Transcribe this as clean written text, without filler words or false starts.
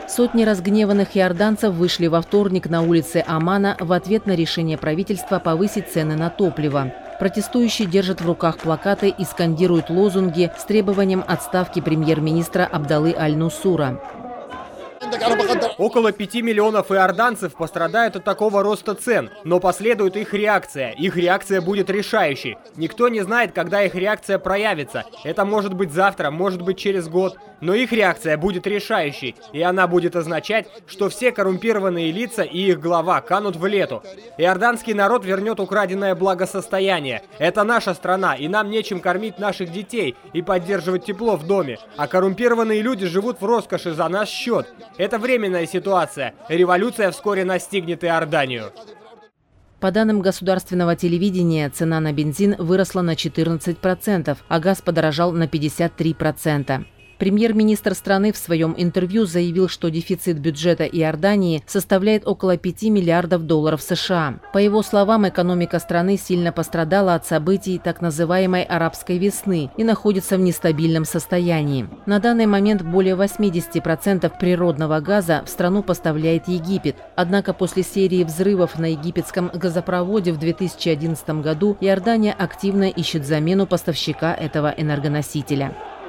Сотни разгневанных иорданцев вышли во вторник на улицы Аммана в ответ на решение правительства повысить цены на топливо. Протестующие держат в руках плакаты и скандируют лозунги с требованием отставки премьер-министра Абдаллы Аль-Нусура. Около 5 миллионов иорданцев пострадают от такого роста цен, но последует их реакция. Их реакция будет решающей. Никто не знает, когда их реакция проявится. Это может быть завтра, может быть через год. Но их реакция будет решающей, и она будет означать, что все коррумпированные лица и их глава канут в лету. Иорданский народ вернет украденное благосостояние. Это наша страна, и нам нечем кормить наших детей и поддерживать тепло в доме. А коррумпированные люди живут в роскоши за наш счет. Это временная ситуация. Революция вскоре настигнет Иорданию. По данным государственного телевидения, цена на бензин выросла на 14%, а газ подорожал на 53%. Премьер-министр страны в своем интервью заявил, что дефицит бюджета Иордании составляет около 5 миллиардов долларов США. По его словам, экономика страны сильно пострадала от событий так называемой арабской весны и находится в нестабильном состоянии. На данный момент более 80% природного газа в страну поставляет Египет. Однако после серии взрывов на египетском газопроводе в 2011 году Иордания активно ищет замену поставщика этого энергоносителя.